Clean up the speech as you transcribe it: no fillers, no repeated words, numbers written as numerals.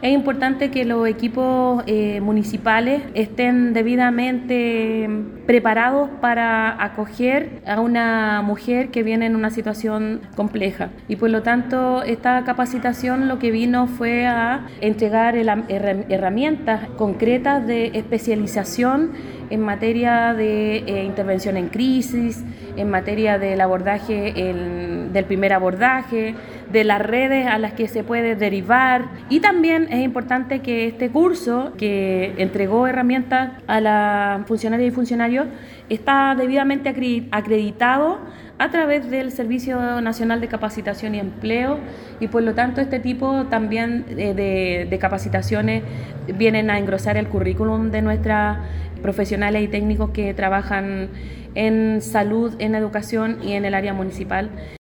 Es importante que los equipos municipales estén debidamente preparados para acoger a una mujer que viene en una situación compleja. Y por lo tanto, esta capacitación lo que vino fue a entregar herramientas concretas de especialización en materia de intervención en crisis, en materia del abordaje, del primer abordaje, de las redes a las que se puede derivar. Y también es importante que este curso, que entregó herramientas a las funcionarias y funcionarios, está debidamente acreditado a través del Servicio Nacional de Capacitación y Empleo, y por lo tanto este tipo también de capacitaciones vienen a engrosar el currículum de nuestras profesionales y técnicos que trabajan en salud, en educación y en el área municipal.